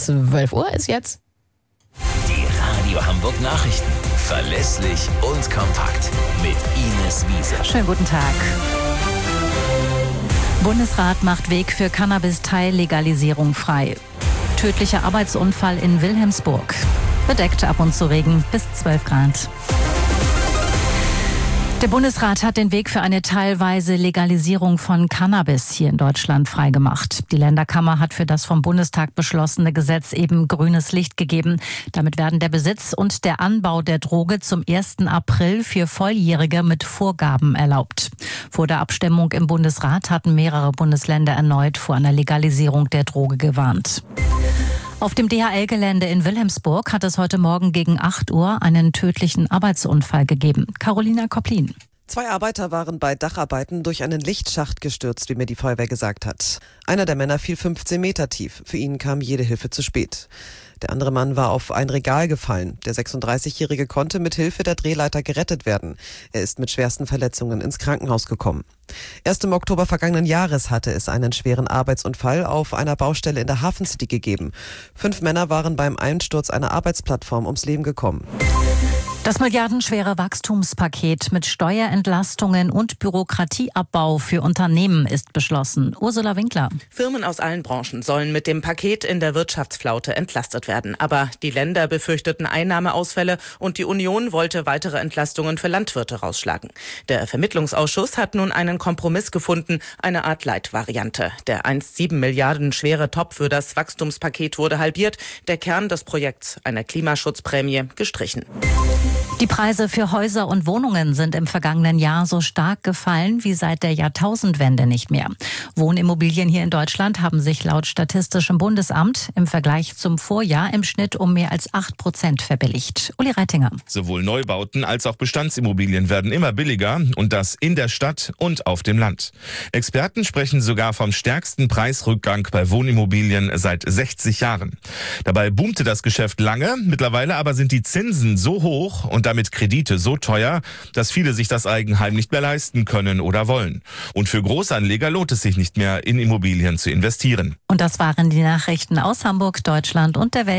12 Uhr ist jetzt. Die Radio Hamburg Nachrichten. Verlässlich und kompakt. Mit Ines Wiese. Schönen guten Tag. Bundesrat macht Weg für Cannabis-Teillegalisierung frei. Tödlicher Arbeitsunfall in Wilhelmsburg. Bedeckt ab und zu Regen bis 12 Grad. Der Bundesrat hat den Weg für eine teilweise Legalisierung von Cannabis hier in Deutschland freigemacht. Die Länderkammer hat für das vom Bundestag beschlossene Gesetz eben grünes Licht gegeben. Damit werden der Besitz und der Anbau der Droge zum 1. April für Volljährige mit Vorgaben erlaubt. Vor der Abstimmung im Bundesrat hatten mehrere Bundesländer erneut vor einer Legalisierung der Droge gewarnt. Auf dem DHL-Gelände in Wilhelmsburg hat es heute Morgen gegen 8 Uhr einen tödlichen Arbeitsunfall gegeben. Carolina Kopplin. 2 Arbeiter waren bei Dacharbeiten durch einen Lichtschacht gestürzt, wie mir die Feuerwehr gesagt hat. Einer der Männer fiel 15 Meter tief. Für ihn kam jede Hilfe zu spät. Der andere Mann war auf ein Regal gefallen. Der 36-Jährige konnte mit Hilfe der Drehleiter gerettet werden. Er ist mit schwersten Verletzungen ins Krankenhaus gekommen. Erst im Oktober vergangenen Jahres hatte es einen schweren Arbeitsunfall auf einer Baustelle in der Hafen City gegeben. 5 Männer waren beim Einsturz einer Arbeitsplattform ums Leben gekommen. Das milliardenschwere Wachstumspaket mit Steuerentlastungen und Bürokratieabbau für Unternehmen ist beschlossen. Ursula Winkler. Firmen aus allen Branchen sollen mit dem Paket in der Wirtschaftsflaute entlastet werden. Aber die Länder befürchteten Einnahmeausfälle und die Union wollte weitere Entlastungen für Landwirte rausschlagen. Der Vermittlungsausschuss hat nun einen Kompromiss gefunden, eine Art Leitvariante. Der einst 7 Milliarden schwere Topf für das Wachstumspaket wurde halbiert. Der Kern des Projekts, eine Klimaschutzprämie, gestrichen. Die Preise für Häuser und Wohnungen sind im vergangenen Jahr so stark gefallen wie seit der Jahrtausendwende nicht mehr. Wohnimmobilien hier in Deutschland haben sich laut Statistischem Bundesamt im Vergleich zum Vorjahr im Schnitt um mehr als 8% verbilligt. Uli Reitinger. Sowohl Neubauten als auch Bestandsimmobilien werden immer billiger und das in der Stadt und auf dem Land. Experten sprechen sogar vom stärksten Preisrückgang bei Wohnimmobilien seit 60 Jahren. Dabei boomte das Geschäft lange, mittlerweile aber sind die Zinsen so hoch und damit Kredite so teuer, dass viele sich das Eigenheim nicht mehr leisten können oder wollen. Und für Großanleger lohnt es sich nicht mehr, in Immobilien zu investieren. Und das waren die Nachrichten aus Hamburg, Deutschland und der Welt.